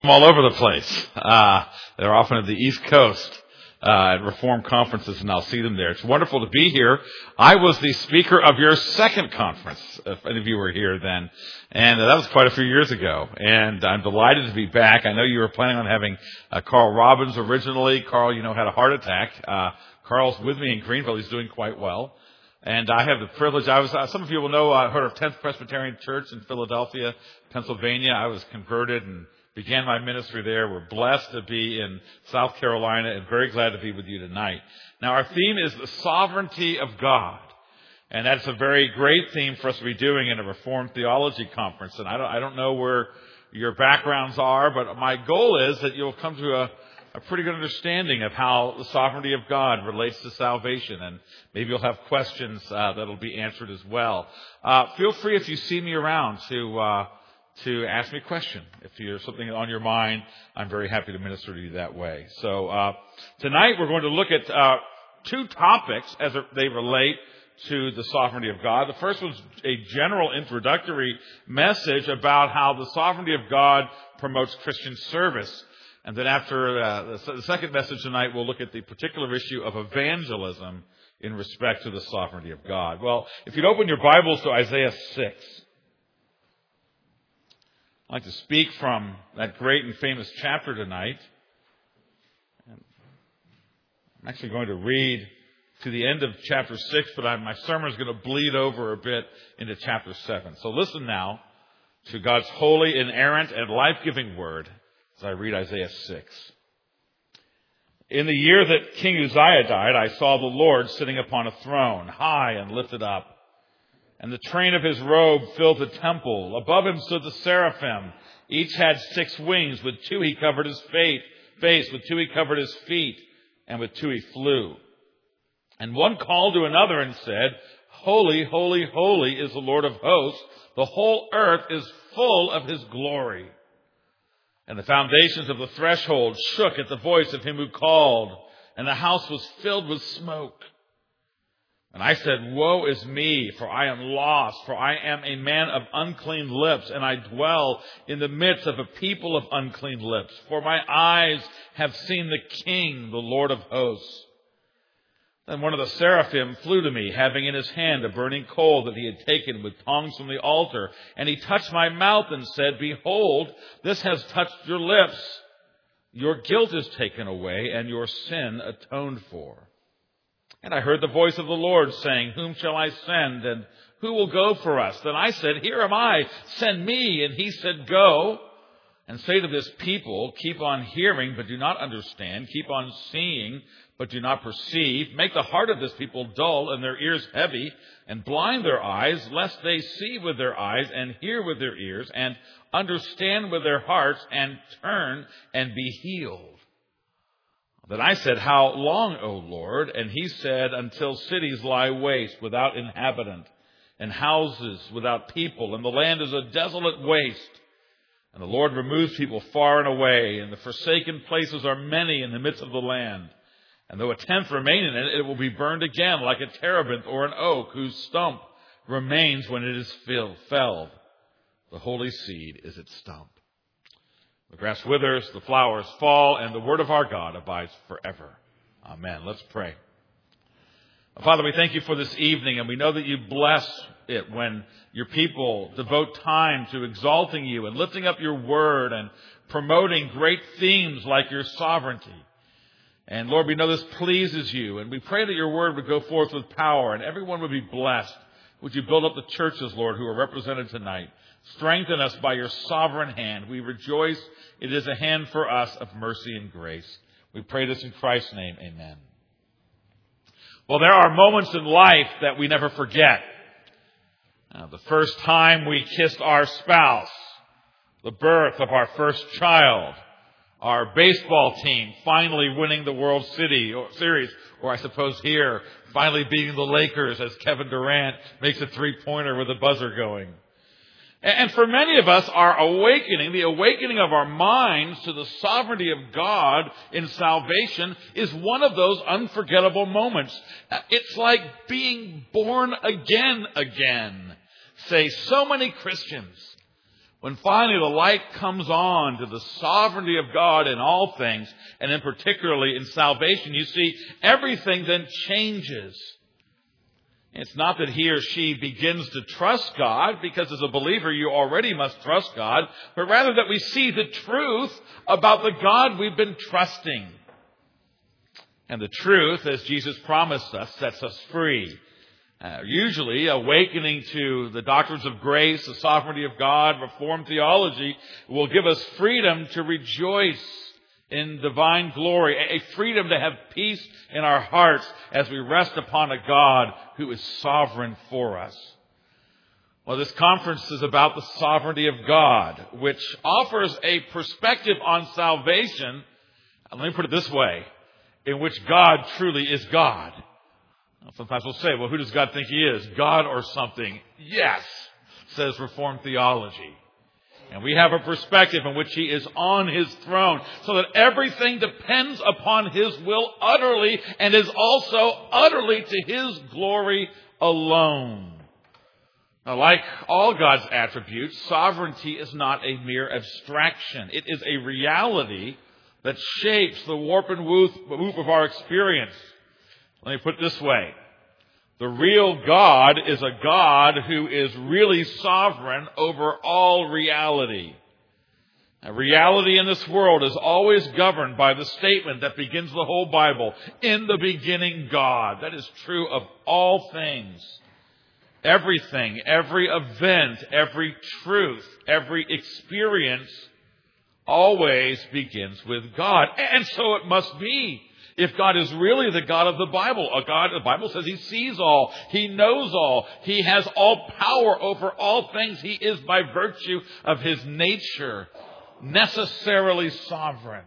all over the place. They're often at the East Coast at Reform conferences, and I'll see them there. It's wonderful to be here. I was the speaker of your second conference, if any of you were here then, and that was quite a few years ago. And I'm delighted to be back. I know you were planning on having Carl Robbins originally. Carl, had a heart attack. Carl's with me in Greenville. He's doing quite well. And I have the privilege, some of you will know, I heard of 10th Presbyterian Church in Philadelphia, Pennsylvania. I was converted and began my ministry there. We're blessed to be in South Carolina and very glad to be with you tonight. Now, our theme is the sovereignty of God. And that's a very great theme for us to be doing in a Reformed Theology Conference. And I don't know where your backgrounds are, but my goal is that you'll come to a pretty good understanding of how the sovereignty of God relates to salvation. And maybe you'll have questions that'll be answered as well. Feel free, if you see me around, to ask me a question. If there's something on your mind, I'm very happy to minister to you that way. So tonight we're going to look at two topics as they relate to the sovereignty of God. The first was a general introductory message about how the sovereignty of God promotes Christian service. And then after the second message tonight, we'll look at the particular issue of evangelism in respect to the sovereignty of God. Well, if you'd open your Bibles to Isaiah 6. I'd like to speak from that great and famous chapter tonight. I'm actually going to read to the end of chapter 6, but my sermon is going to bleed over a bit into chapter 7. So listen now to God's holy, inerrant, and life-giving word as I read Isaiah 6. In the year that King Uzziah died, I saw the Lord sitting upon a throne, high and lifted up. And the train of his robe filled the temple. Above him stood the seraphim. Each had 6 wings. With 2 he covered his face. With 2 he covered his feet. And with 2 he flew. And one called to another and said, Holy, holy, holy is the Lord of hosts. The whole earth is full of his glory. And the foundations of the threshold shook at the voice of him who called. And the house was filled with smoke. And I said, Woe is me, for I am lost, for I am a man of unclean lips, and I dwell in the midst of a people of unclean lips. For my eyes have seen the King, the Lord of hosts. Then one of the seraphim flew to me, having in his hand a burning coal that he had taken with tongs from the altar. And he touched my mouth and said, Behold, this has touched your lips. Your guilt is taken away, and your sin atoned for. And I heard the voice of the Lord saying, Whom shall I send, and who will go for us? Then I said, Here am I, send me. And he said, Go, and say to this people, Keep on hearing, but do not understand. Keep on seeing, but do not perceive. Make the heart of this people dull, and their ears heavy, and blind their eyes, lest they see with their eyes, and hear with their ears, and understand with their hearts, and turn and be healed. Then I said, How long, O Lord? And he said, Until cities lie waste without inhabitant, and houses without people, and the land is a desolate waste. And the Lord removes people far and away, and the forsaken places are many in the midst of the land. And though a tenth remain in it, it will be burned again like a terebinth or an oak, whose stump remains when it is felled. The holy seed is its stump. The grass withers, the flowers fall, and the word of our God abides forever. Amen. Let's pray. Father, we thank you for this evening, and we know that you bless it when your people devote time to exalting you and lifting up your word and promoting great themes like your sovereignty. And Lord, we know this pleases you, and we pray that your word would go forth with power and everyone would be blessed. Would you build up the churches, Lord, who are represented tonight? Strengthen us by your sovereign hand. We rejoice it is a hand for us of mercy and grace. We pray this in Christ's name. Amen. Well, there are moments in life that we never forget. The first time we kissed our spouse, the birth of our first child, our baseball team finally winning the World Series, or I suppose here, finally beating the Lakers as Kevin Durant makes a three-pointer with a buzzer going. And for many of us, our awakening, the awakening of our minds to the sovereignty of God in salvation is one of those unforgettable moments. It's like being born again. Say so many Christians. When finally the light comes on to the sovereignty of God in all things, and in particularly in salvation, you see, everything then changes. It's not that he or she begins to trust God, because as a believer you already must trust God, but rather that we see the truth about the God we've been trusting. And the truth, as Jesus promised us, sets us free. Usually, awakening to the doctrines of grace, the sovereignty of God, Reformed theology will give us freedom to rejoice in divine glory, a freedom to have peace in our hearts as we rest upon a God who is sovereign for us. Well, this conference is about the sovereignty of God, which offers a perspective on salvation, and let me put it this way, in which God truly is God. Sometimes we'll say, well, who does God think he is? God or something? Yes, says Reformed theology. And we have a perspective in which he is on his throne, so that everything depends upon his will utterly and is also utterly to his glory alone. Now, like all God's attributes, sovereignty is not a mere abstraction. It is a reality that shapes the warp and woof of our experience. Let me put it this way. The real God is a God who is really sovereign over all reality. Now, reality in this world is always governed by the statement that begins the whole Bible, in the beginning God. That is true of all things. Everything, every event, every truth, every experience always begins with God. And so it must be. If God is really the God of the Bible, a God, the Bible says he sees all, he knows all, he has all power over all things, he is by virtue of his nature necessarily sovereign.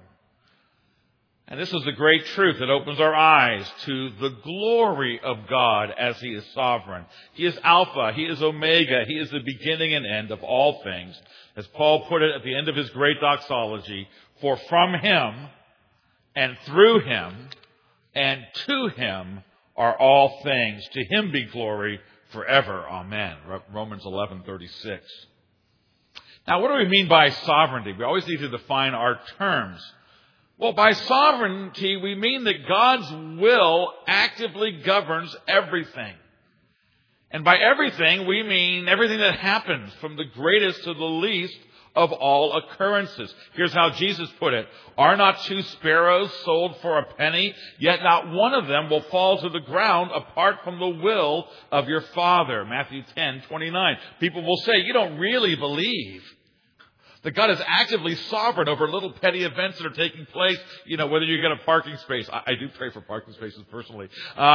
And this is the great truth that opens our eyes to the glory of God as he is sovereign. He is Alpha, he is Omega, he is the beginning and end of all things. As Paul put it at the end of his great doxology, for from him and through him and to him are all things. To him be glory forever. Amen. Romans 11:36. Now, what do we mean by sovereignty? We always need to define our terms. Well, by sovereignty, we mean that God's will actively governs everything. And by everything, we mean everything that happens, from the greatest to the least of all occurrences. Here's how Jesus put it. Are not 2 sparrows sold for a penny? Yet not one of them will fall to the ground apart from the will of your Father. Matthew 10:29. People will say, you don't really believe that God is actively sovereign over little petty events that are taking place, whether you get a parking space. I do pray for parking spaces personally.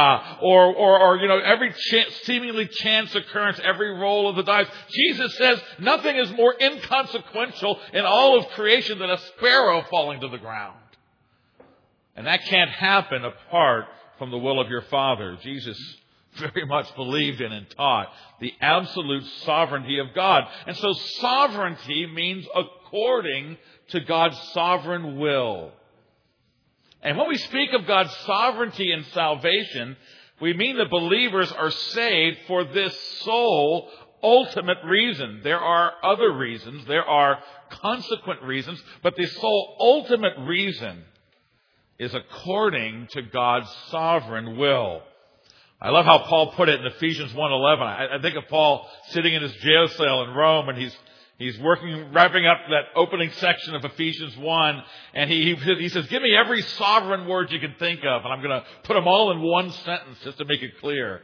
Or every seemingly chance occurrence, every roll of the dice. Jesus says nothing is more inconsequential in all of creation than a sparrow falling to the ground. And that can't happen apart from the will of your Father. Jesus very much believed in and taught the absolute sovereignty of God. And so sovereignty means according to God's sovereign will. And when we speak of God's sovereignty in salvation, we mean that believers are saved for this sole ultimate reason. There are other reasons, there are consequent reasons, but the sole ultimate reason is according to God's sovereign will. I love how Paul put it in Ephesians 1:11. I think of Paul sitting in his jail cell in Rome, and he's wrapping up that opening section of Ephesians 1, and he says, give me every sovereign word you can think of, and I'm going to put them all in one sentence just to make it clear.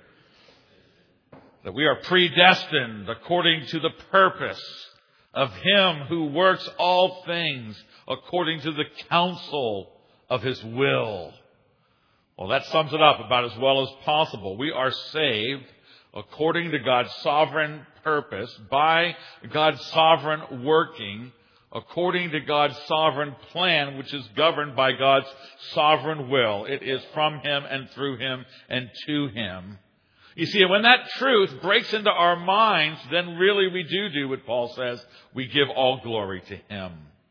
That we are predestined according to the purpose of him who works all things according to the counsel of his will. Well, that sums it up about as well as possible. We are saved according to God's sovereign purpose, by God's sovereign working, according to God's sovereign plan, which is governed by God's sovereign will. It is from him and through him and to him. You see, when that truth breaks into our minds, then really we do what Paul says. We give all glory to him.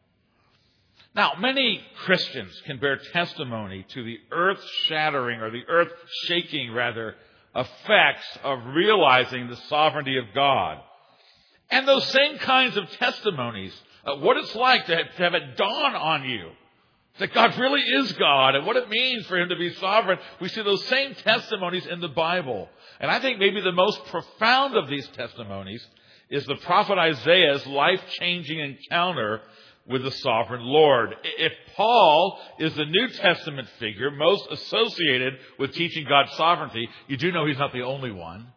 Now, many Christians can bear testimony to the earth-shattering, or the earth-shaking, rather, effects of realizing the sovereignty of God. And those same kinds of testimonies, what it's like to have it dawn on you that God really is God and what it means for Him to be sovereign. We see those same testimonies in the Bible. And I think maybe the most profound of these testimonies is the prophet Isaiah's life-changing encounter with the sovereign Lord. If Paul is the New Testament figure most associated with teaching God's sovereignty, you do know he's not the only one.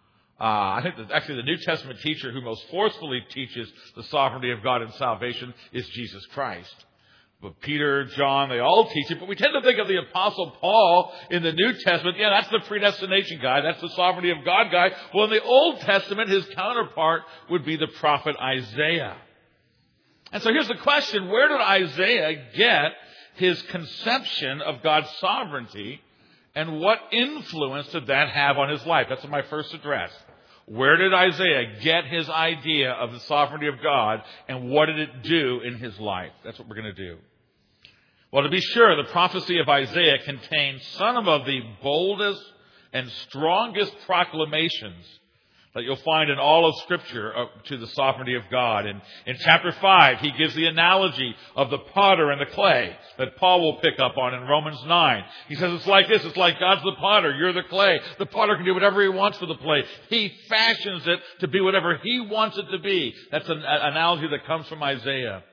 I think that actually the New Testament teacher who most forcefully teaches the sovereignty of God and salvation is Jesus Christ. But Peter, John, they all teach it, but we tend to think of the Apostle Paul in the New Testament. Yeah, that's the predestination guy. That's the sovereignty of God guy. Well, in the Old Testament, his counterpart would be the prophet Isaiah. And so here's the question. Where did Isaiah get his conception of God's sovereignty, and what influence did that have on his life? That's my first address. Where did Isaiah get his idea of the sovereignty of God, and what did it do in his life? That's what we're going to do. Well, to be sure, the prophecy of Isaiah contains some of the boldest and strongest proclamations that you'll find in all of Scripture to the sovereignty of God. And in chapter 5, he gives the analogy of the potter and the clay that Paul will pick up on in Romans 9. He says it's like this. It's like God's the potter. You're the clay. The potter can do whatever he wants with the clay. He fashions it to be whatever he wants it to be. That's an analogy that comes from Isaiah.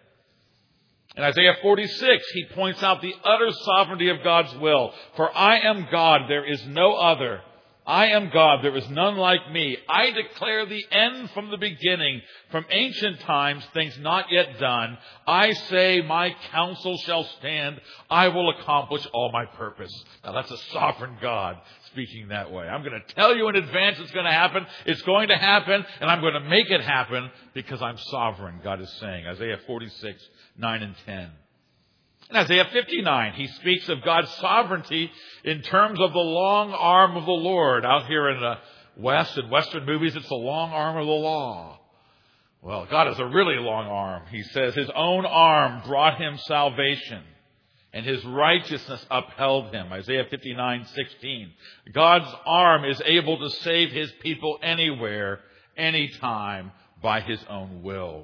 In Isaiah 46, he points out the utter sovereignty of God's will. For I am God, there is no other. I am God, there is none like me. I declare the end from the beginning, from ancient times, things not yet done. I say, my counsel shall stand. I will accomplish all my purpose. Now that's a sovereign God speaking that way. I'm going to tell you in advance it's going to happen. It's going to happen, and I'm going to make it happen because I'm sovereign, God is saying. Isaiah 46, 9 and 10. In Isaiah 59, he speaks of God's sovereignty in terms of the long arm of the Lord. Out here in the West, in Western movies, it's the long arm of the law. Well, God has a really long arm. He says his own arm brought him salvation, and his righteousness upheld him. Isaiah 59:16. God's arm is able to save his people anywhere, anytime, by his own will.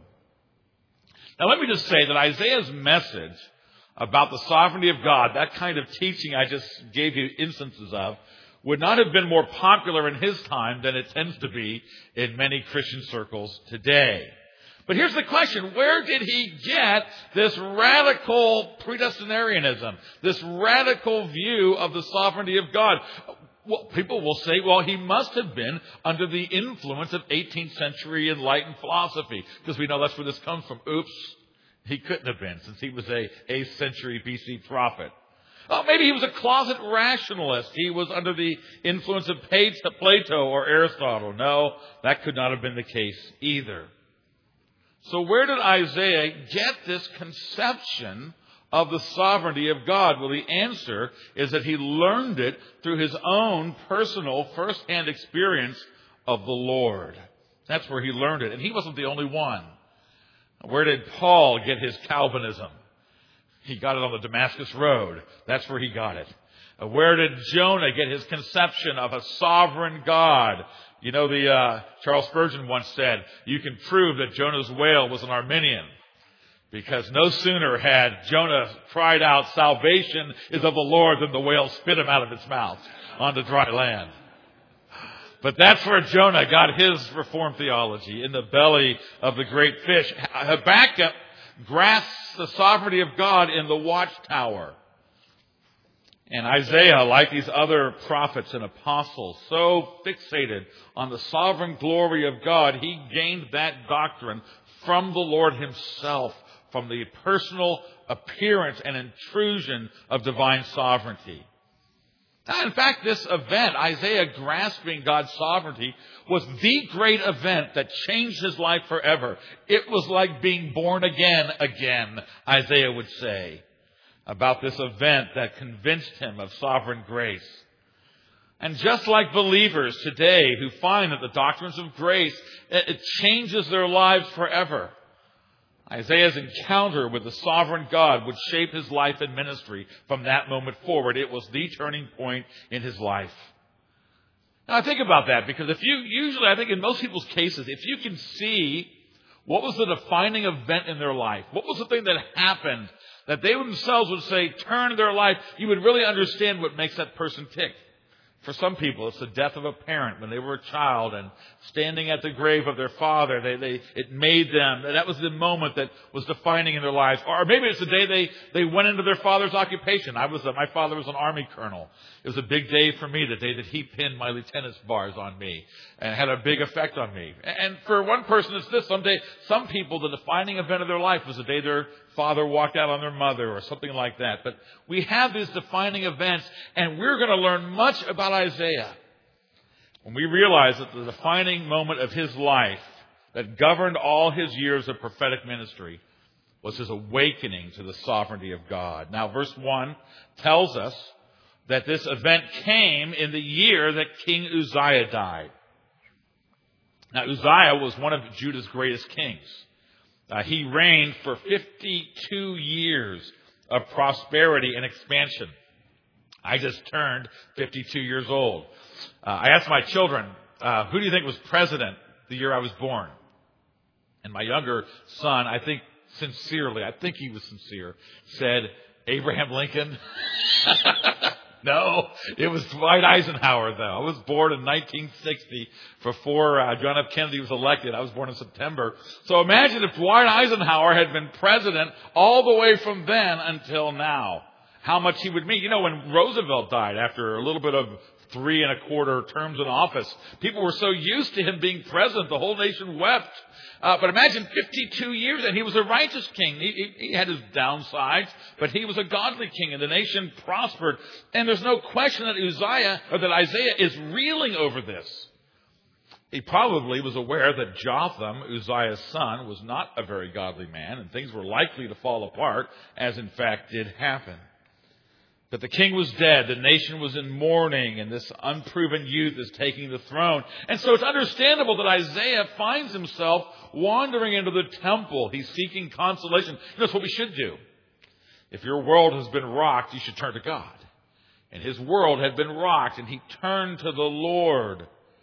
Now let me just say that Isaiah's message about the sovereignty of God, that kind of teaching I just gave you instances of, would not have been more popular in his time than it tends to be in many Christian circles today. But here's the question. Where did he get this radical predestinarianism, this radical view of the sovereignty of God? Well, people will say, well, he must have been under the influence of 18th century enlightened philosophy, because we know that's where this comes from. Oops. He couldn't have been, since he was a 8th century BC prophet. Oh, maybe he was a closet rationalist. He was under the influence of Plato or Aristotle. No, that could not have been the case either. So where did Isaiah get this conception of the sovereignty of God? Well, the answer is that he learned it through his own personal first-hand experience of the Lord. That's where he learned it. And he wasn't the only one. Where did Paul get his Calvinism? He got it on the Damascus Road. That's where he got it. Where did Jonah get his conception of a sovereign God? You know, Charles Spurgeon once said, you can prove that Jonah's whale was an Arminian, because no sooner had Jonah cried out, salvation is of the Lord, than the whale spit him out of its mouth onto dry land. But that's where Jonah got his Reformed theology, in the belly of the great fish. Habakkuk grasps the sovereignty of God in the watchtower. And Isaiah, like these other prophets and apostles, so fixated on the sovereign glory of God, he gained that doctrine from the Lord himself, from the personal appearance and intrusion of divine sovereignty. Now, in fact, this event, Isaiah grasping God's sovereignty, was the great event that changed his life forever. It was like being born again, Isaiah would say, about this event that convinced him of sovereign grace. And just like believers today who find that the doctrines of grace, it changes their lives forever, Isaiah's encounter with the sovereign God would shape his life and ministry from that moment forward. It was the turning point in his life. Now, think about that, because I think in most people's cases, if you can see what was the defining event in their life, what was the thing that happened that they themselves would say turned their life, you would really understand what makes that person tick. For some people, it's the death of a parent when they were a child, and standing at the grave of their father, it made them. That was the moment that was defining in their lives. Or maybe it's the day they went into their father's occupation. My father was an army colonel. It was a big day for me, the day that he pinned my lieutenant's bars on me, and had a big effect on me. And for one person, it's this. Some people, the defining event of their life was the day their father walked out on their mother or something like that. But we have these defining events, and we're going to learn much about Isaiah when we realize that the defining moment of his life that governed all his years of prophetic ministry was his awakening to the sovereignty of God. Now, verse 1 tells us that this event came in the year that King Uzziah died. Now, Uzziah was one of Judah's greatest kings. He reigned for 52 years of prosperity and expansion. I just turned 52 years old. I asked my children, who do you think was president the year I was born? And my younger son, I think he was sincere, said, Abraham Lincoln. No, it was Dwight Eisenhower, though. I was born in 1960 before John F. Kennedy was elected. I was born in September. So imagine if Dwight Eisenhower had been president all the way from then until now, how much he would mean. You know, when Roosevelt died after a little bit of 3 1/4 terms in office, people were so used to him being president, the whole nation wept. But imagine 52 years, and he was a righteous king. He had his downsides, but he was a godly king, and the nation prospered. And there's no question that Isaiah is reeling over this. He probably was aware that Jotham, Uzziah's son, was not a very godly man, and things were likely to fall apart, as in fact did happen. But the king was dead, the nation was in mourning, and this unproven youth is taking the throne. And so it's understandable that Isaiah finds himself wandering into the temple. He's seeking consolation. That's what we should do. If your world has been rocked, you should turn to God. And his world had been rocked, and he turned to the Lord.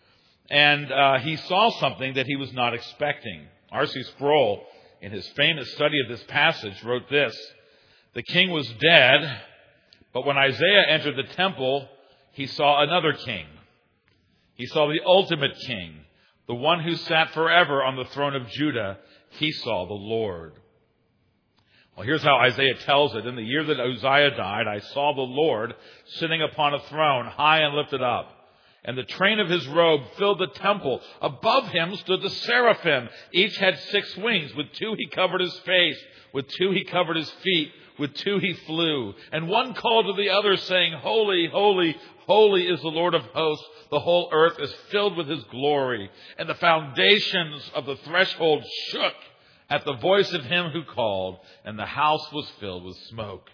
And he saw something that he was not expecting. R.C. Sproul, in his famous study of this passage, wrote this: the king was dead, but when Isaiah entered the temple, he saw another king. He saw the ultimate king, the one who sat forever on the throne of Judah. He saw the Lord. Well, here's how Isaiah tells it. In the year that Uzziah died, I saw the Lord sitting upon a throne, high and lifted up. And the train of his robe filled the temple. Above him stood the seraphim. Each had 6 wings. With 2 he covered his face. With 2 he covered his feet. With 2 he flew. And one called to the other, saying, Holy, holy, holy is the Lord of hosts. The whole earth is filled with his glory. And the foundations of the threshold shook at the voice of him who called, and the house was filled with smoke.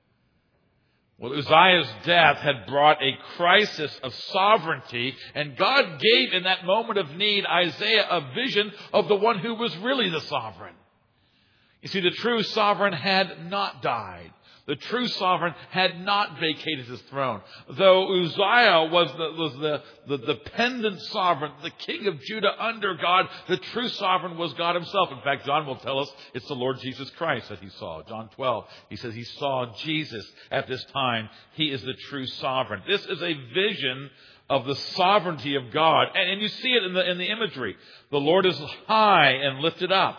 Well, Uzziah's death had brought a crisis of sovereignty, and God gave in that moment of need Isaiah a vision of the one who was really the sovereign. You see, the true sovereign had not died. The true sovereign had not vacated his throne. Though Uzziah was the dependent sovereign, the king of Judah under God, the true sovereign was God himself. In fact, John will tell us it's the Lord Jesus Christ that he saw. John 12, he says he saw Jesus at this time. He is the true sovereign. This is a vision of the sovereignty of God. And you see it in the imagery. The Lord is high and lifted up.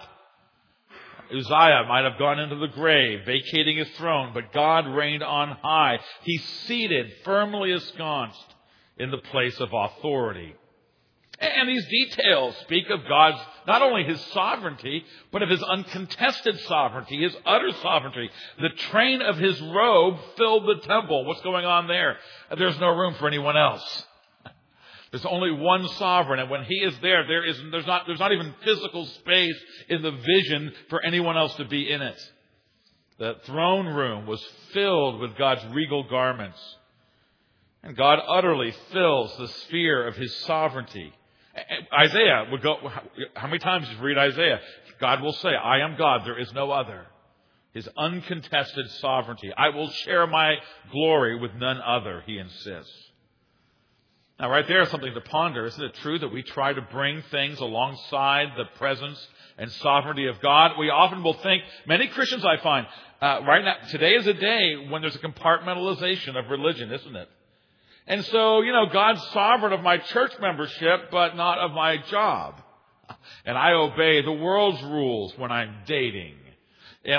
Uzziah might have gone into the grave, vacating his throne, but God reigned on high. He's seated, firmly ensconced in the place of authority. And these details speak of God's, not only his sovereignty, but of his uncontested sovereignty, his utter sovereignty. The train of his robe filled the temple. What's going on there? There's no room for anyone else. There's only one sovereign, and when he is there, there's not even physical space in the vision for anyone else to be in it. The throne room was filled with God's regal garments. And God utterly fills the sphere of his sovereignty. Isaiah would go, how many times did you read Isaiah? God will say, I am God, there is no other. His uncontested sovereignty. I will share my glory with none other, he insists. Now, right there is something to ponder. Isn't it true that we try to bring things alongside the presence and sovereignty of God? We often will think, many Christians I find, right now, today is a day when there's a compartmentalization of religion, isn't it? And so, God's sovereign of my church membership, but not of my job. And I obey the world's rules when I'm dating. And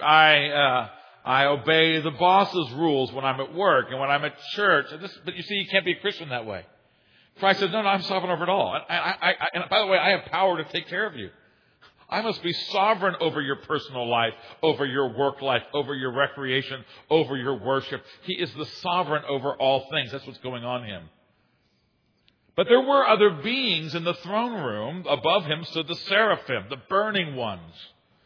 I obey the boss's rules when I'm at work and when I'm at church. But you see, you can't be a Christian that way. Christ says, no, I'm sovereign over it all. And by the way, I have power to take care of you. I must be sovereign over your personal life, over your work life, over your recreation, over your worship. He is the sovereign over all things. That's what's going on in him. But there were other beings in the throne room. Above him stood the seraphim, the burning ones.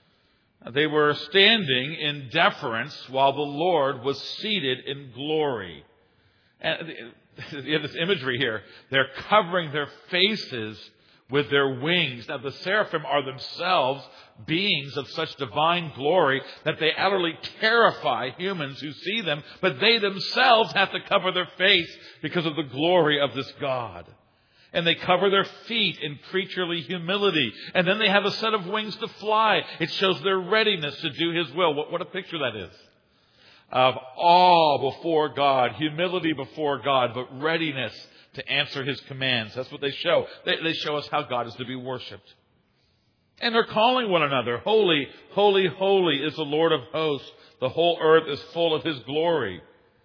They were standing in deference while the Lord was seated in glory. And you have this imagery here. They're covering their faces with their wings. Now, the seraphim are themselves beings of such divine glory that they utterly terrify humans who see them, but they themselves have to cover their face because of the glory of this God. And they cover their feet in creaturely humility. And then they have a set of wings to fly. It shows their readiness to do His will. What a picture that is. Of awe before God, humility before God, but readiness to answer His commands. That's what they show. They show us how God is to be worshipped. And they're calling one another, holy, holy, holy is the Lord of hosts. The whole earth is full of His glory.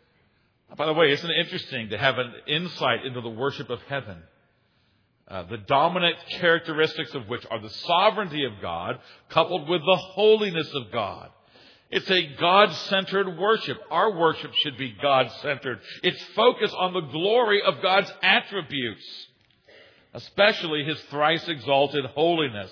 By the way, isn't it interesting to have an insight into the worship of heaven? The dominant characteristics of which are the sovereignty of God coupled with the holiness of God. It's a God-centered worship. Our worship should be God-centered. It's focused on the glory of God's attributes, especially His thrice exalted holiness.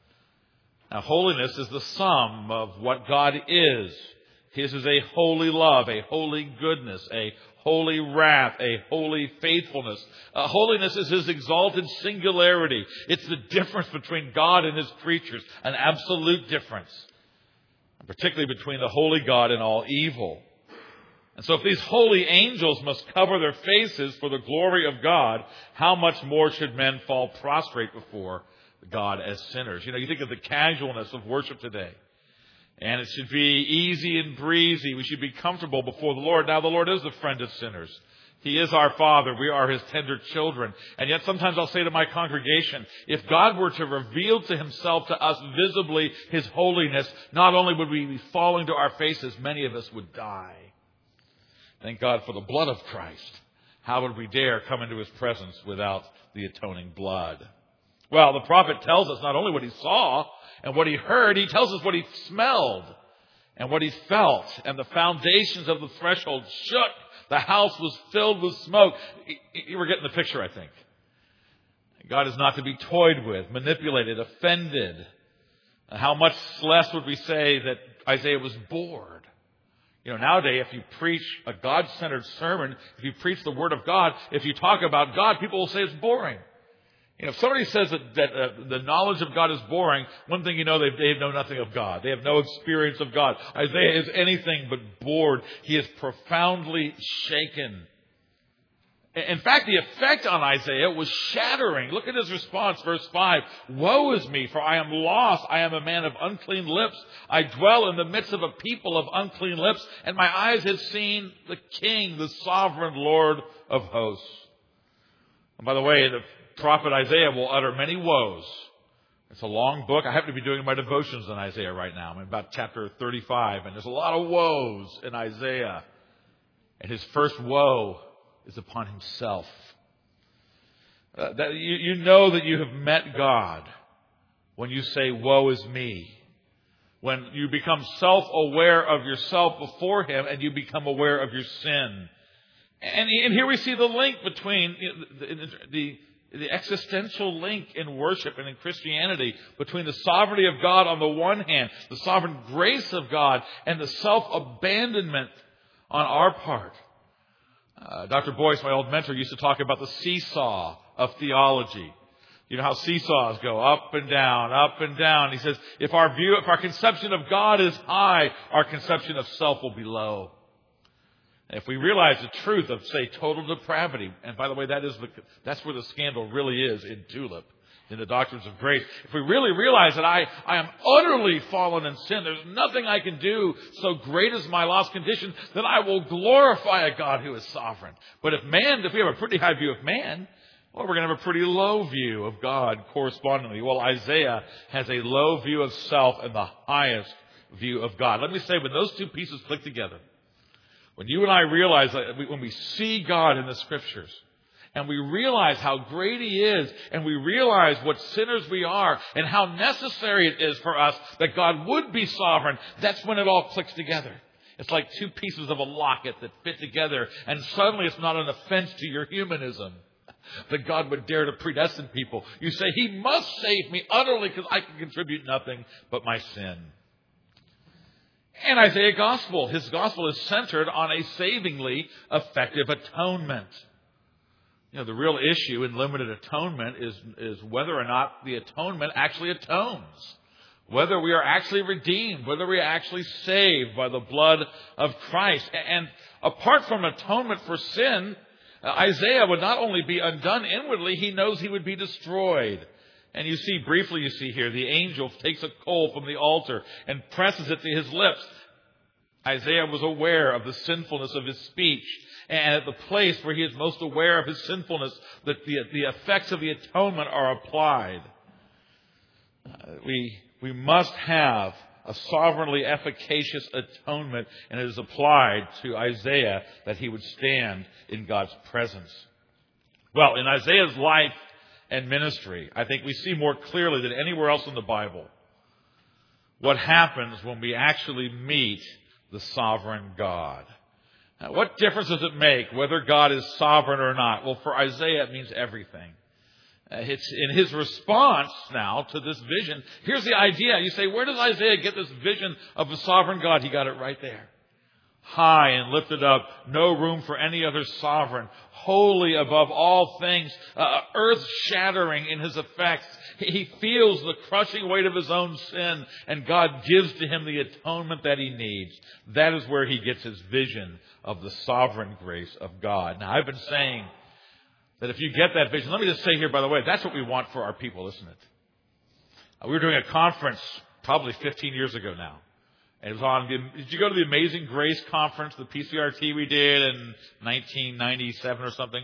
Now, holiness is the sum of what God is. His is a holy love, a holy goodness, a holy wrath, a holy faithfulness. Holiness is His exalted singularity. It's the difference between God and His creatures, an absolute difference, particularly between the holy God and all evil. And so if these holy angels must cover their faces for the glory of God, how much more should men fall prostrate before God as sinners? You think of the casualness of worship today. And it should be easy and breezy. We should be comfortable before the Lord. Now, the Lord is the friend of sinners. He is our Father. We are His tender children. And yet sometimes I'll say to my congregation, if God were to reveal to Himself to us visibly His holiness, not only would we be falling to our faces, many of us would die. Thank God for the blood of Christ. How would we dare come into His presence without the atoning blood? Well, the prophet tells us not only what he saw and what he heard, he tells us what he smelled and what he felt. And the foundations of the threshold shook. The house was filled with smoke. You were getting the picture, I think. God is not to be toyed with, manipulated, offended. How much less would we say that Isaiah was bored? Nowadays, if you preach a God-centered sermon, if you preach the Word of God, if you talk about God, people will say it's boring. If somebody says that the knowledge of God is boring, one thing they know nothing of God. They have no experience of God. Isaiah is anything but bored. He is profoundly shaken. In fact, the effect on Isaiah was shattering. Look at his response, verse 5. Woe is me, for I am lost. I am a man of unclean lips. I dwell in the midst of a people of unclean lips, and my eyes have seen the King, the sovereign Lord of hosts. And by the way, the prophet Isaiah will utter many woes. It's a long book. I happen to be doing my devotions on Isaiah right now. I'm in about chapter 35, and there's a lot of woes in Isaiah. And his first woe is upon himself. That you know that you have met God when you say, woe is me. When you become self-aware of yourself before Him and you become aware of your sin. And here we see the link between the existential link in worship and in Christianity between the sovereignty of God on the one hand, the sovereign grace of God, and the self-abandonment on our part. Dr. Boyce, my old mentor, used to talk about the seesaw of theology. You know how seesaws go up and down, up and down. He says, if our conception of God is high, our conception of self will be low. If we realize the truth of, say, total depravity, and by the way, that's where the scandal really is in TULIP, in the doctrines of grace. If we really realize that I am utterly fallen in sin, there's nothing I can do so great as my lost condition, then I will glorify a God who is sovereign. But if we have a pretty high view of man, well, we're going to have a pretty low view of God correspondingly. Well, Isaiah has a low view of self and the highest view of God. Let me say, when those two pieces click together, when you and I realize that when we see God in the Scriptures, and we realize how great He is, and we realize what sinners we are, and how necessary it is for us that God would be sovereign, that's when it all clicks together. It's like two pieces of a locket that fit together, and suddenly it's not an offense to your humanism that God would dare to predestine people. You say, He must save me utterly because I can contribute nothing but my sin. And Isaiah's gospel, his gospel is centered on a savingly effective atonement. The real issue in limited atonement is whether or not the atonement actually atones. Whether we are actually redeemed, whether we are actually saved by the blood of Christ. And apart from atonement for sin, Isaiah would not only be undone inwardly, he knows he would be destroyed. And you see here, the angel takes a coal from the altar and presses it to his lips. Isaiah was aware of the sinfulness of his speech. And at the place where he is most aware of his sinfulness, that the effects of the atonement are applied. We must have a sovereignly efficacious atonement, and it is applied to Isaiah that he would stand in God's presence. Well, in Isaiah's life and ministry, I think we see more clearly than anywhere else in the Bible what happens when we actually meet the sovereign God. Now, what difference does it make whether God is sovereign or not? Well, for Isaiah, it means everything. It's in his response now to this vision. Here's the idea. You say, where does Isaiah get this vision of a sovereign God? He got it right there. High and lifted up, no room for any other sovereign, holy above all things, earth-shattering in his effects. He feels the crushing weight of his own sin, and God gives to him the atonement that he needs. That is where he gets his vision of the sovereign grace of God. Now, I've been saying that if you get that vision, let me just say here, by the way, that's what we want for our people, isn't it? We were doing a conference probably 15 years ago now. And it was on, did you go to the Amazing Grace conference, the PCRT we did in 1997 or something?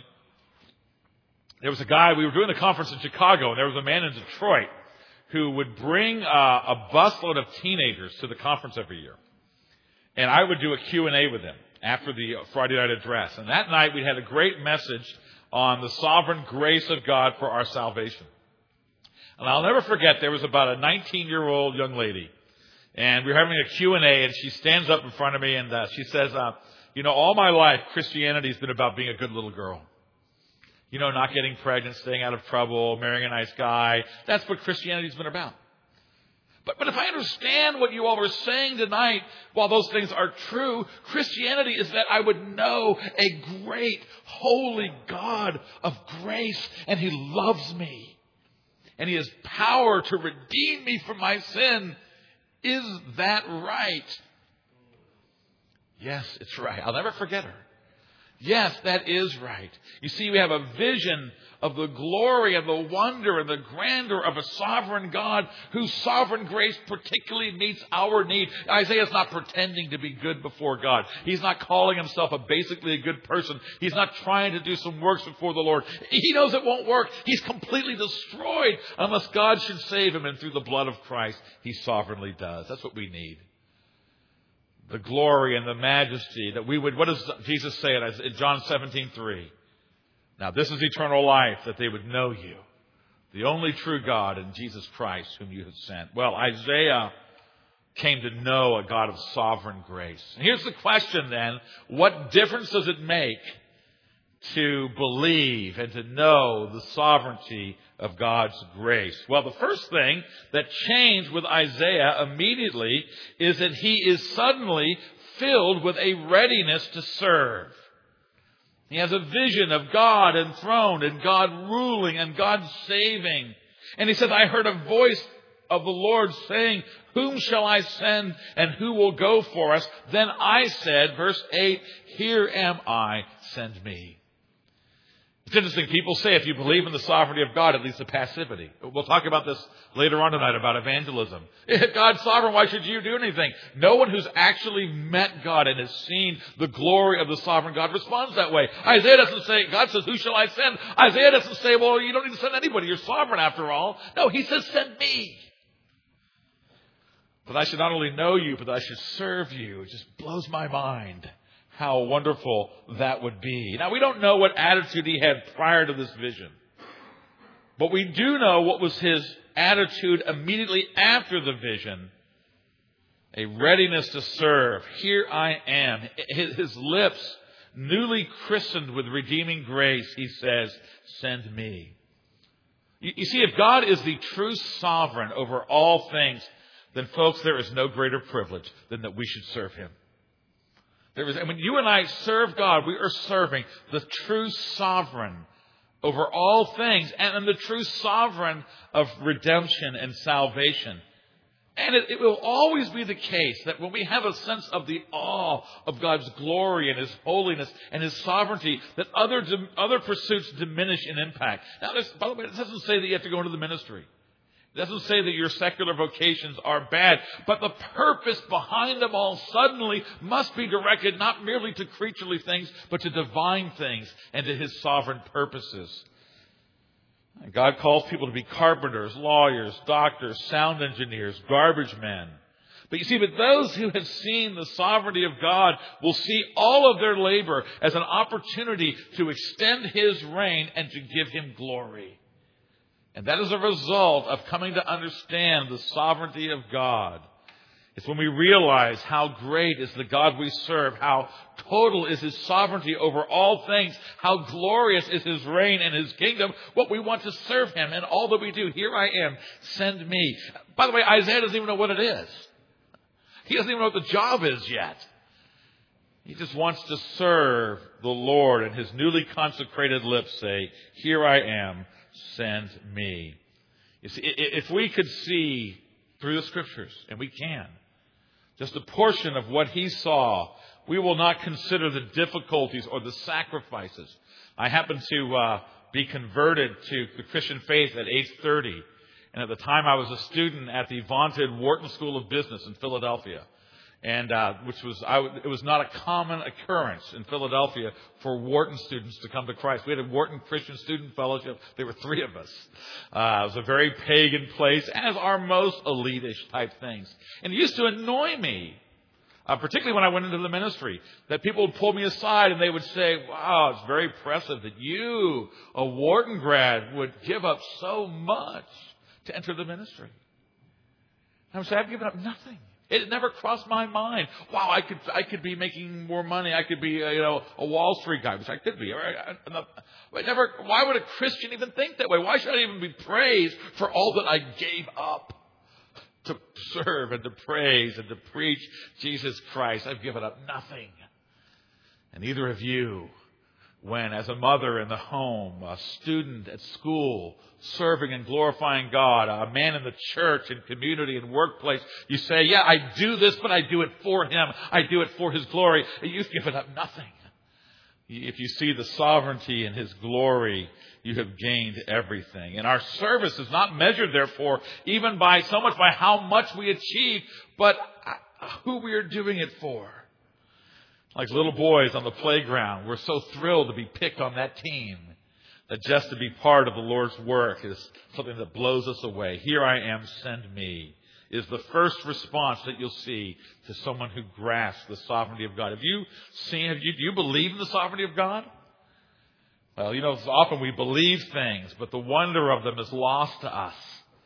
There was a guy, we were doing the conference in Chicago, and there was a man in Detroit who would bring a busload of teenagers to the conference every year. And I would do a Q&A with them after the Friday night address. And that night we had a great message on the sovereign grace of God for our salvation. And I'll never forget, there was about a 19-year-old young lady. And we were having a Q&A, and she stands up in front of me, and she says, all my life, Christianity has been about being a good little girl. Not getting pregnant, staying out of trouble, marrying a nice guy. That's what Christianity's been about. But if I understand what you all were saying tonight, while those things are true, Christianity is that I would know a great, holy God of grace, and He loves me. And He has power to redeem me from my sin. Is that right? Yes, it's right. I'll never forget her. Yes, that is right. You see, we have a vision of the glory and the wonder and the grandeur of a sovereign God whose sovereign grace particularly meets our need. Isaiah's not pretending to be good before God. He's not calling himself basically a good person. He's not trying to do some works before the Lord. He knows it won't work. He's completely destroyed unless God should save him, and through the blood of Christ, He sovereignly does. That's what we need. The glory and the majesty that we would, what does Jesus say in John 17:3? Now this is eternal life, that they would know you, the only true God, and Jesus Christ whom you have sent. Well, Isaiah came to know a God of sovereign grace. And here's the question then, what difference does it make to believe and to know the sovereignty of God's grace? Well, the first thing that changed with Isaiah immediately is that he is suddenly filled with a readiness to serve. He has a vision of God enthroned and God ruling and God saving. And he says, I heard a voice of the Lord, saying, whom shall I send, and who will go for us? Then I said, verse 8, here am I, send me. It's interesting. People say if you believe in the sovereignty of God, it leads to passivity. We'll talk about this later on tonight about evangelism. If God's sovereign, why should you do anything? No one who's actually met God and has seen the glory of the sovereign God responds that way. Isaiah doesn't say, God says, who shall I send? Isaiah doesn't say, well, you don't need to send anybody. You're sovereign after all. No, he says, send me. But I should not only know you, but I should serve you. It just blows my mind how wonderful that would be. Now, we don't know what attitude he had prior to this vision. But we do know what was his attitude immediately after the vision. A readiness to serve. Here I am. His lips, newly christened with redeeming grace, he says, send me. You see, if God is the true sovereign over all things, then folks, there is no greater privilege than that we should serve him. And when you and I serve God, we are serving the true sovereign over all things and the true sovereign of redemption and salvation. And it will always be the case that when we have a sense of the awe of God's glory and his holiness and his sovereignty, that other pursuits diminish in impact. Now, by the way, it doesn't say that you have to go into the ministry. It doesn't say that your secular vocations are bad, but the purpose behind them all suddenly must be directed not merely to creaturely things, but to divine things and to his sovereign purposes. And God calls people to be carpenters, lawyers, doctors, sound engineers, garbage men. But you see, but those who have seen the sovereignty of God will see all of their labor as an opportunity to extend his reign and to give him glory. And that is a result of coming to understand the sovereignty of God. It's when we realize how great is the God we serve, how total is his sovereignty over all things, how glorious is his reign and his kingdom, what we want to serve him in all that we do. Here I am, send me. By the way, Isaiah doesn't even know what it is. He doesn't even know what the job is yet. He just wants to serve the Lord, and his newly consecrated lips say, here I am, send me. You see, if we could see through the Scriptures, and we can, just a portion of what he saw, we will not consider the difficulties or the sacrifices. I happened to be converted to the Christian faith at age 30. And at the time I was a student at the vaunted Wharton School of Business in Philadelphia. And it was not a common occurrence in Philadelphia for Wharton students to come to Christ. We had a Wharton Christian Student Fellowship. There were 3 of us. It was a very pagan place, as are most elitish type things. And it used to annoy me, particularly when I went into the ministry, that people would pull me aside and they would say, wow, it's very impressive that you, a Wharton grad, would give up so much to enter the ministry. I would say, I've given up nothing. It never crossed my mind. Wow, I could be making more money. I could be, a Wall Street guy, which I could be. Why would a Christian even think that way? Why should I even be praised for all that I gave up to serve and to praise and to preach Jesus Christ? I've given up nothing. And neither of you, when as a mother in the home, a student at school, serving and glorifying God, a man in the church and community and workplace, you say, yeah, I do this, but I do it for him. I do it for his glory. You've given up nothing. If you see the sovereignty and his glory, you have gained everything. And our service is not measured, therefore, even by so much by how much we achieve, but who we are doing it for. Like little boys on the playground, we're so thrilled to be picked on that team that just to be part of the Lord's work is something that blows us away. Here I am, send me, is the first response that you'll see to someone who grasps the sovereignty of God. Do you believe in the sovereignty of God? Well, often we believe things, but the wonder of them is lost to us.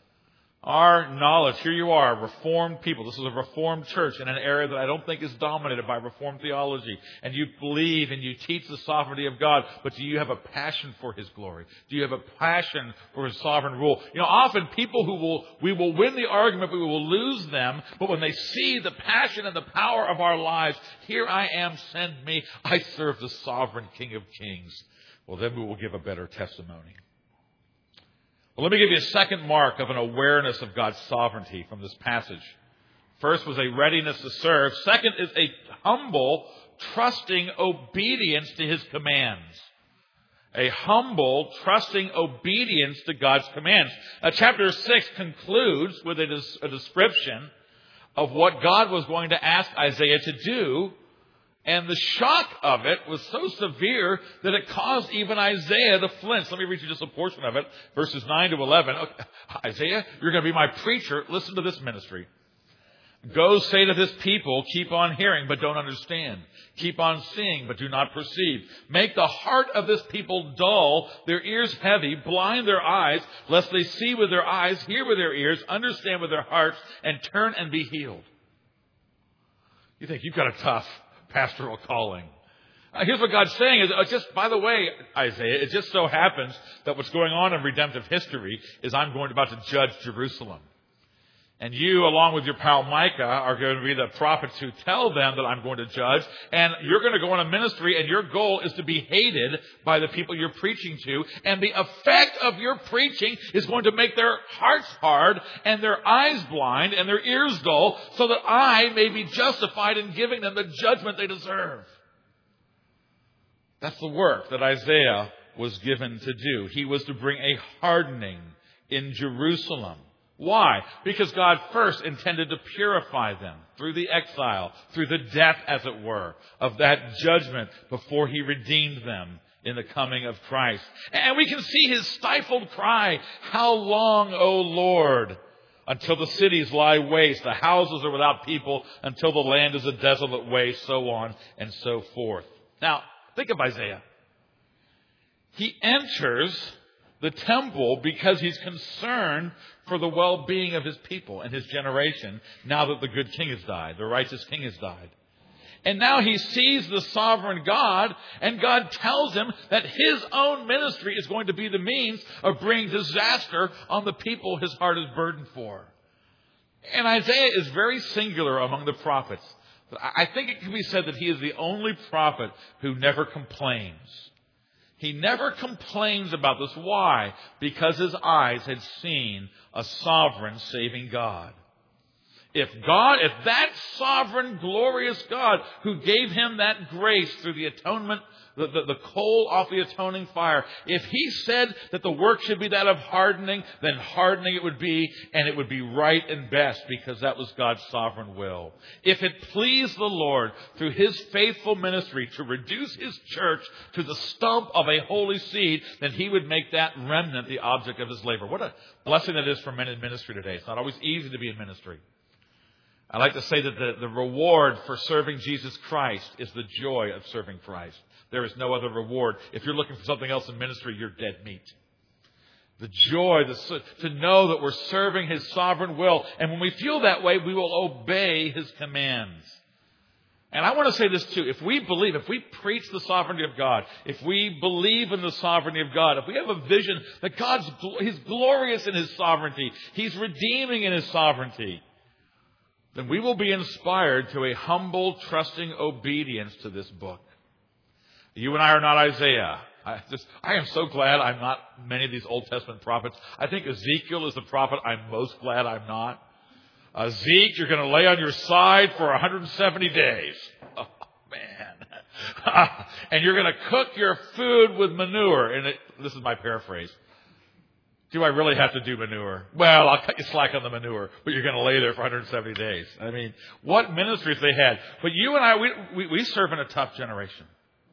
Our knowledge, here you are, Reformed people. This is a Reformed church in an area that I don't think is dominated by Reformed theology. And you believe and you teach the sovereignty of God, but do you have a passion for his glory? Do you have a passion for his sovereign rule? Often people we will win the argument, but we will lose them. But when they see the passion and the power of our lives, here I am, send me. I serve the sovereign King of Kings. Well, then we will give a better testimony. Well, let me give you a second mark of an awareness of God's sovereignty from this passage. First was a readiness to serve. Second is a humble, trusting obedience to His commands. A humble, trusting obedience to God's commands. Chapter 6 concludes with a description of what God was going to ask Isaiah to do. And the shock of it was so severe that it caused even Isaiah to flinch. Let me read you just a portion of it, verses 9 to 11. Okay, Isaiah, you're going to be my preacher. Listen to this ministry. Go say to this people, keep on hearing, but don't understand. Keep on seeing, but do not perceive. Make the heart of this people dull, their ears heavy, blind their eyes, lest they see with their eyes, hear with their ears, understand with their hearts, and turn and be healed. You think you've got a tough pastoral calling. Here's what God's saying is, just by the way, Isaiah, it just so happens that what's going on in redemptive history is I'm about to judge Jerusalem. And you, along with your pal Micah, are going to be the prophets who tell them that I'm going to judge. And you're going to go on a ministry, and your goal is to be hated by the people you're preaching to. And the effect of your preaching is going to make their hearts hard, and their eyes blind, and their ears dull, so that I may be justified in giving them the judgment they deserve. That's the work that Isaiah was given to do. He was to bring a hardening in Jerusalem. Why? Because God first intended to purify them through the exile, through the death, as it were, of that judgment before He redeemed them in the coming of Christ. And we can see His stifled cry, "How long, O Lord, until the cities lie waste, the houses are without people, until the land is a desolate waste," so on and so forth. Now, think of Isaiah. He enters the temple because he's concerned for the well-being of his people and his generation now that the good king has died, the righteous king has died. And now he sees the sovereign God, and God tells him that his own ministry is going to be the means of bringing disaster on the people his heart is burdened for. And Isaiah is very singular among the prophets. I think it can be said that he is the only prophet who never complains. He never complains about this. Why? Because his eyes had seen a sovereign saving God. If that sovereign, glorious God who gave him that grace through the atonement, the coal off the atoning fire, if He said that the work should be that of hardening, then hardening it would be, and it would be right and best because that was God's sovereign will. If it pleased the Lord through His faithful ministry to reduce His church to the stump of a holy seed, then He would make that remnant the object of His labor. What a blessing that is for men in ministry today. It's not always easy to be in ministry. I like to say that the reward for serving Jesus Christ is the joy of serving Christ. There is no other reward. If you're looking for something else in ministry, you're dead meat. The joy to know that we're serving His sovereign will. And when we feel that way, we will obey His commands. And I want to say this too. If we preach the sovereignty of God, if we believe in the sovereignty of God, if we have a vision that He's glorious in His sovereignty, He's redeeming in His sovereignty, then we will be inspired to a humble, trusting obedience to this book. You and I are not Isaiah. I am so glad I'm not many of these Old Testament prophets. I think Ezekiel is the prophet I'm most glad I'm not. Zeke, you're going to lay on your side for 170 days. Oh, man. And you're going to cook your food with manure. And this is my paraphrase. Do I really have to do manure? Well, I'll cut you slack on the manure, but you're going to lay there for 170 days. I mean, what ministries they had. But you and I, we serve in a tough generation.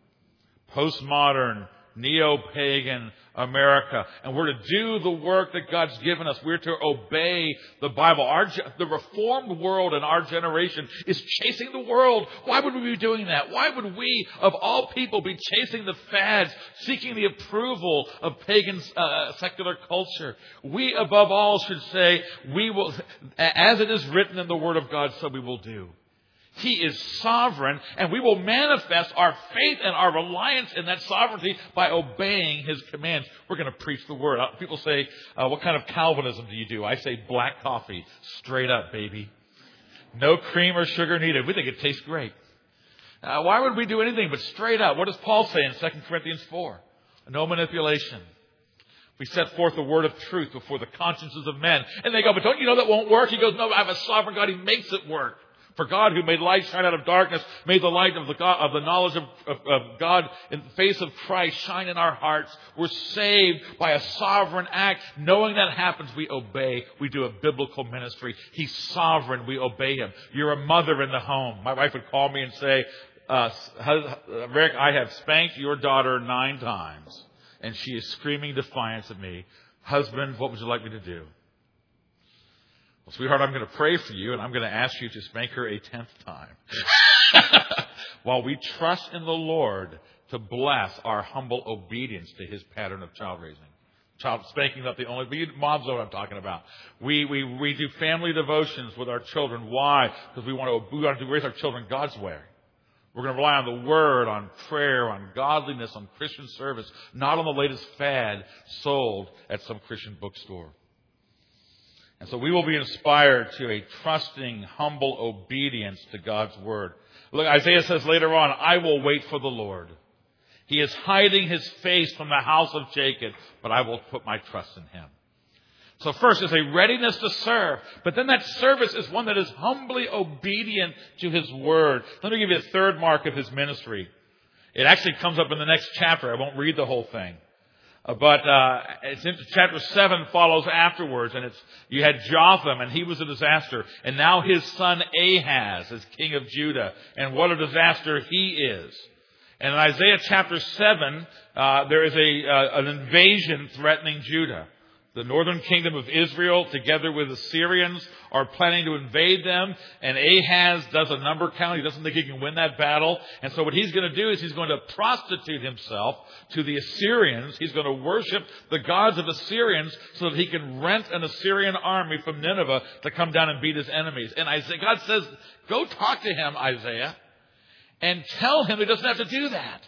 Postmodern, neo-pagan America. And we're to do the work that God's given us. We're to obey the Bible. The reformed world in our generation is chasing the world. Why would we be doing that? Why would we, of all people, be chasing the fads, seeking the approval of pagan secular culture? We, above all, should say, we will, as it is written in the Word of God, so we will do. He is sovereign, and we will manifest our faith and our reliance in that sovereignty by obeying His commands. We're going to preach the Word. People say, what kind of Calvinism do you do? I say black coffee, straight up, baby. No cream or sugar needed. We think it tastes great. Why would we do anything but straight up? What does Paul say in 2 Corinthians 4? No manipulation. We set forth the word of truth before the consciences of men. And they go, but don't you know that won't work? He goes, no, I have a sovereign God. He makes it work. For God, who made light shine out of darkness, made the light of the knowledge of God in the face of Christ shine in our hearts. We're saved by a sovereign act. Knowing that happens, we obey. We do a biblical ministry. He's sovereign. We obey Him. You're a mother in the home. My wife would call me and say, Rick, I have spanked your daughter 9 times. And she is screaming defiance at me. Husband, what would you like me to do? Well, sweetheart, I'm going to pray for you, and I'm going to ask you to spank her a 10th time. While we trust in the Lord to bless our humble obedience to His pattern of child raising. Child spanking is not the only, but moms know what I'm talking about. We do family devotions with our children. Why? Because we want to raise our children God's way. We're going to rely on the Word, on prayer, on godliness, on Christian service, not on the latest fad sold at some Christian bookstore. And so we will be inspired to a trusting, humble obedience to God's Word. Look, Isaiah says later on, I will wait for the Lord. He is hiding His face from the house of Jacob, but I will put my trust in Him. So first is a readiness to serve, but then that service is one that is humbly obedient to His Word. Let me give you a third mark of His ministry. It actually comes up in the next chapter. I won't read the whole thing. But it's in chapter 7 follows afterwards, and you had Jotham, and he was a disaster. And now his son Ahaz is king of Judah, and what a disaster he is. And in Isaiah chapter 7, there is an invasion threatening Judah. The northern kingdom of Israel, together with the Syrians, are planning to invade them. And Ahaz does a number count. He doesn't think he can win that battle. And so what he's going to do is he's going to prostitute himself to the Assyrians. He's going to worship the gods of Assyrians so that he can rent an Assyrian army from Nineveh to come down and beat his enemies. And God says, go talk to him, Isaiah, and tell him he doesn't have to do that.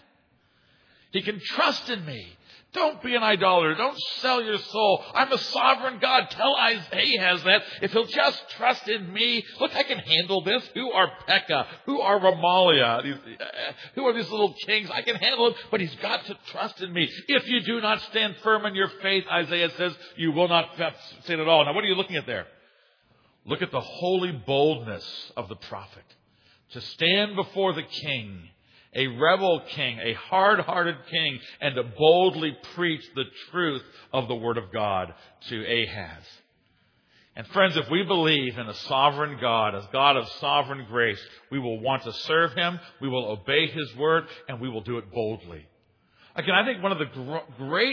He can trust in me. Don't be an idolater. Don't sell your soul. I'm a sovereign God. Tell Ahaz that. If he'll just trust in me, look, I can handle this. Who are Pekah? Who are Remaliah? Who are these little kings? I can handle it, but he's got to trust in me. If you do not stand firm in your faith, Isaiah says, you will not succeed at all. Now, what are you looking at there? Look at the holy boldness of the prophet. To stand before the king, a rebel king, a hard-hearted king, and to boldly preach the truth of the Word of God to Ahaz. And friends, if we believe in a sovereign God, a God of sovereign grace, we will want to serve Him, we will obey His Word, and we will do it boldly. Again, I think one of the great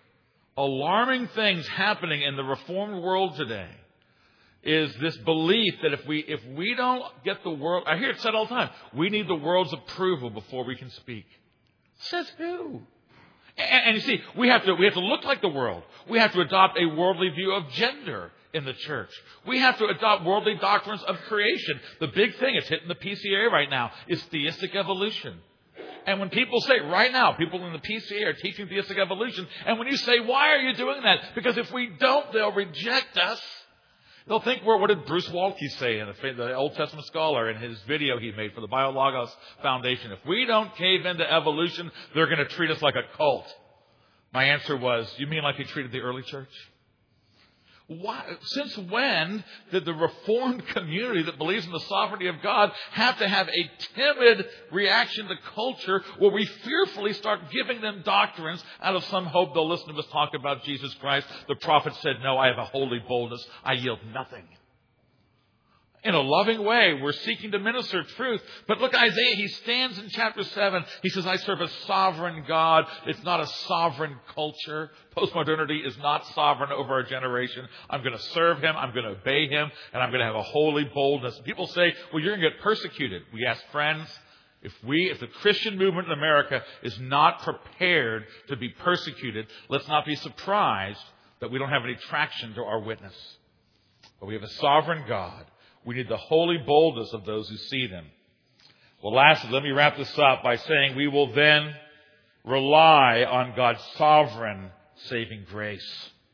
alarming things happening in the Reformed world today is this belief that if we don't get the world, I hear it said all the time, we need the world's approval before we can speak. Says who? And you see, we have to look like the world. We have to adopt a worldly view of gender in the church. We have to adopt worldly doctrines of creation. The big thing, it's hitting the PCA right now, is theistic evolution. And when people say, right now, people in the PCA are teaching theistic evolution, and when you say, why are you doing that? Because if we don't, they'll reject us. They'll think, what did Bruce Waltke say, the Old Testament scholar, in his video he made for the BioLogos Foundation? If we don't cave into evolution, they're going to treat us like a cult. My answer was, you mean like they treated the early church? Why? Since when did the Reformed community that believes in the sovereignty of God have to have a timid reaction to culture where we fearfully start giving them doctrines out of some hope they'll listen to us talk about Jesus Christ? The prophet said, no, I have a holy boldness. I yield nothing. In a loving way, we're seeking to minister truth. But look, Isaiah, he stands in chapter 7. He says, I serve a sovereign God. It's not a sovereign culture. Postmodernity is not sovereign over our generation. I'm going to serve Him. I'm going to obey Him. And I'm going to have a holy boldness. People say, well, you're going to get persecuted. We ask friends, if the Christian movement in America is not prepared to be persecuted, let's not be surprised that we don't have any traction to our witness. But we have a sovereign God. We need the holy boldness of those who see them. Well, lastly, let me wrap this up by saying we will then rely on God's sovereign saving grace.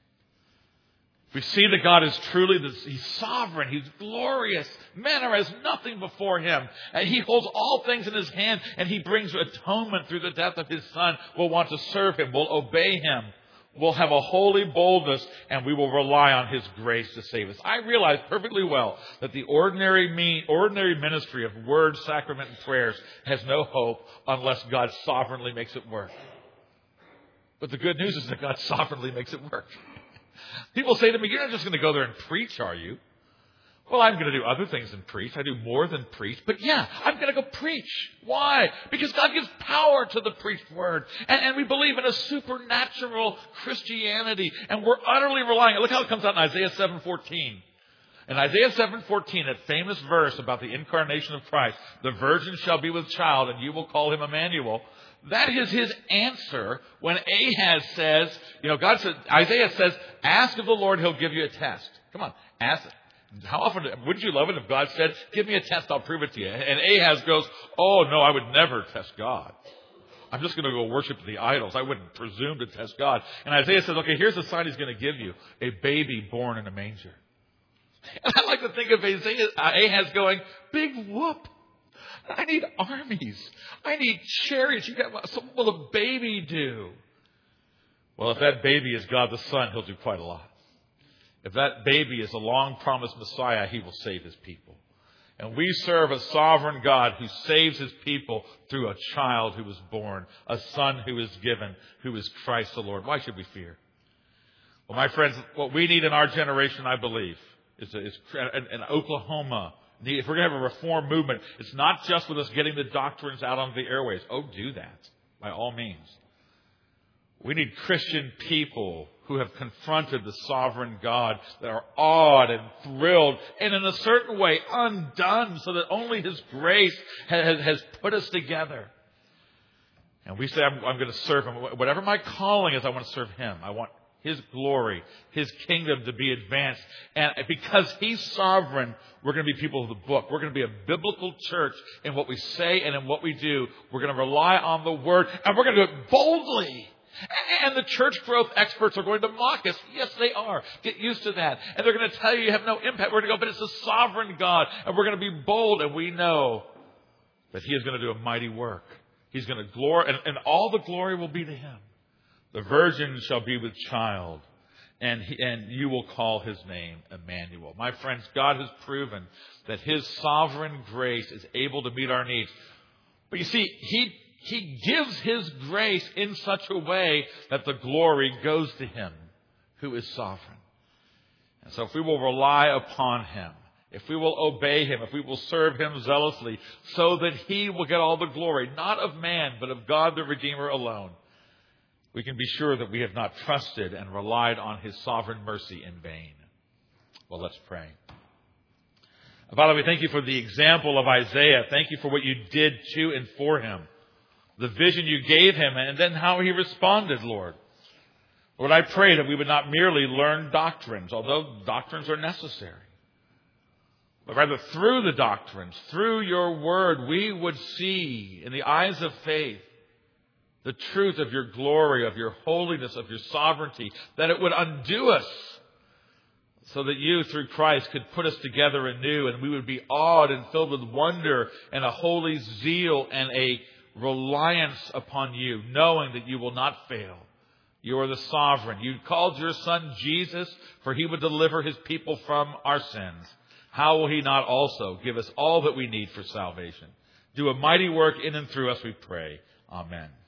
We see that God is truly, He's sovereign, He's glorious. Manner has nothing before Him. And He holds all things in His hand, and He brings atonement through the death of His Son. We'll want to serve Him. We'll obey Him. We'll have a holy boldness, and we will rely on His grace to save us. I realize perfectly well that the ordinary ministry of word, sacrament, and prayers has no hope unless God sovereignly makes it work. But the good news is that God sovereignly makes it work. People say to me, "You're not just going to go there and preach, are you?" Well, I'm going to do other things than preach. I do more than preach. But yeah, I'm going to go preach. Why? Because God gives power to the preached word. And we believe in a supernatural Christianity. And we're utterly relying. Look how it comes out in Isaiah 7:14. In Isaiah 7:14, that famous verse about the incarnation of Christ, the virgin shall be with child, and you will call him Emmanuel. That is his answer when Ahaz says, God said, Isaiah says, ask of the Lord, He'll give you a test. Come on, ask it. How often wouldn't you love it if God said, give me a test, I'll prove it to you? And Ahaz goes, oh, no, I would never test God. I'm just going to go worship the idols. I wouldn't presume to test God. And Isaiah says, okay, here's the sign He's going to give you. A baby born in a manger. And I like to think of Ahaz going, big whoop. I need armies. I need chariots. So what will a baby do? Well, if that baby is God the Son, He'll do quite a lot. If that baby is a long-promised Messiah, He will save His people. And we serve a sovereign God who saves His people through a child who was born, a son who is given, who is Christ the Lord. Why should we fear? Well, my friends, what we need in our generation, I believe, is in Oklahoma. If we're going to have a reform movement, it's not just with us getting the doctrines out on the airways. Oh, do that, by all means. We need Christian people who have confronted the sovereign God, that are awed and thrilled, and in a certain way undone, so that only His grace has put us together. And we say, I'm going to serve Him. Whatever my calling is, I want to serve Him. I want His glory, His kingdom to be advanced. And because He's sovereign, we're going to be people of the book. We're going to be a biblical church in what we say and in what we do. We're going to rely on the Word, and we're going to do it boldly. And the church growth experts are going to mock us. Yes, they are. Get used to that. And they're going to tell you have no impact. We're going to go, but it's a sovereign God. And we're going to be bold. And we know that He is going to do a mighty work. He's going to glory, and all the glory will be to Him. The virgin shall be with child, and you will call His name Emmanuel. My friends, God has proven that His sovereign grace is able to meet our needs. But you see, He gives His grace in such a way that the glory goes to Him who is sovereign. And so if we will rely upon Him, if we will obey Him, if we will serve Him zealously, so that He will get all the glory, not of man, but of God the Redeemer alone, we can be sure that we have not trusted and relied on His sovereign mercy in vain. Well, let's pray. Father, we thank You for the example of Isaiah. Thank You for what You did to and for him. The vision You gave him, and then how he responded, Lord. Lord, I pray that we would not merely learn doctrines, although doctrines are necessary. But rather through the doctrines, through Your word, we would see in the eyes of faith the truth of Your glory, of Your holiness, of Your sovereignty, that it would undo us so that You, through Christ, could put us together anew, and we would be awed and filled with wonder and a holy zeal and a reliance upon You, knowing that You will not fail. You are the sovereign. You called Your Son Jesus, for He would deliver His people from our sins. How will He not also give us all that we need for salvation? Do a mighty work in and through us, we pray. Amen.